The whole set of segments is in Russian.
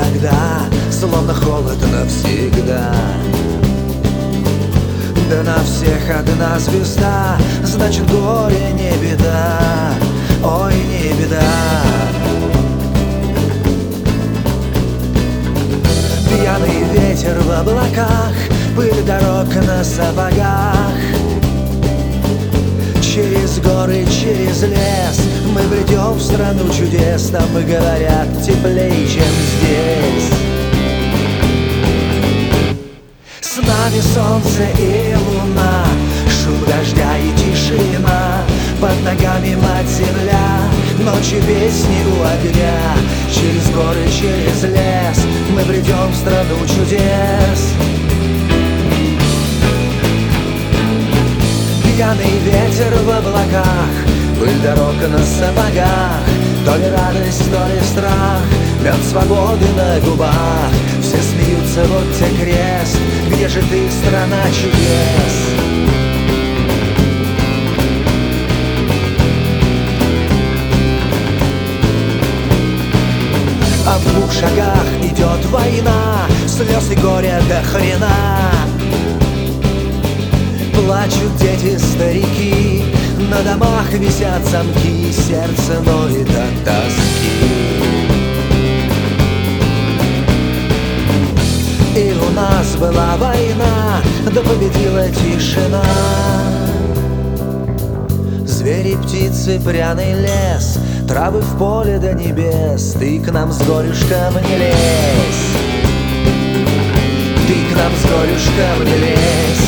тогда, словно холод навсегда. Да на всех одна звезда, значит горе не беда, ой, не беда. Пьяный ветер в облаках, пыль дорог на сапогах. Через горы, через лес мы бредем в страну чудес. Там, говорят, теплее, чем здесь. С нами солнце и луна, шум дождя и тишина. Под ногами мать-земля, ночью песни у огня. Через горы, через лес мы бредем в страну чудес. Пьяный ветер в облаках, пыль дорог на сапогах. То ли радость, то ли страх, мед свободы на губах. Все смеются, вот те крест, где же ты, страна чудес? А в 2 шагах идет война, слез и горя до хрена. Плачут дети, старики, на домах висят замки, сердце ноет от тоски. И у нас была война, да победила тишина. Звери, птицы, пряный лес, травы в поле до небес. Ты к нам с горюшком не лезь, ты к нам с горюшком не лезь.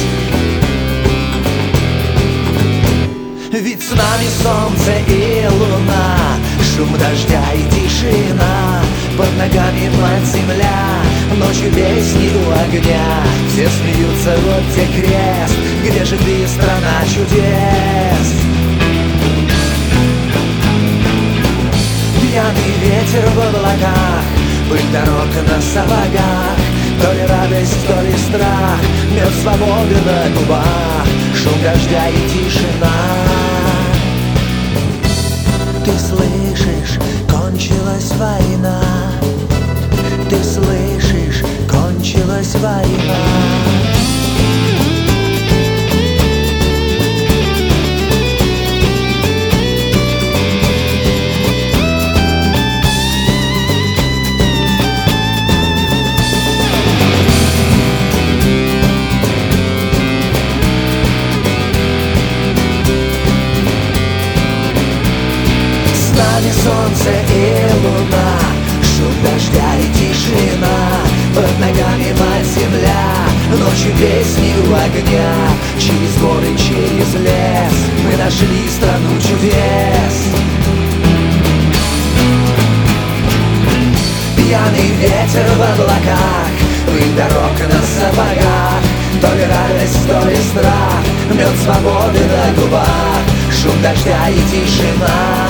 Ведь с нами солнце и луна, шум дождя и тишина. Под ногами мать-земля, ночью песни у огня. Все смеются, вот те крест, где же ты, страна чудес? Пьяный ветер в облаках, пыль дорог на сапогах. То ли радость, то ли страх, мед свободы на губах. Шум дождя и тишина. Ты слышишь, кончилась война. Ты слышишь, кончилась война. Солнце и луна, шум дождя и тишина. Под ногами мать-земля, ночью песни у огня. Через горы, через лес мы нашли страну чудес. Пьяный ветер в облаках, пыль дорог на сапогах. То ли радость, то ли страх, мед свободы на губах. Шум дождя и тишина.